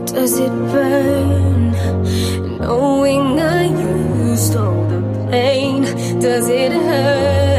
Does it burn, knowing I used all the pain? Does it hurt?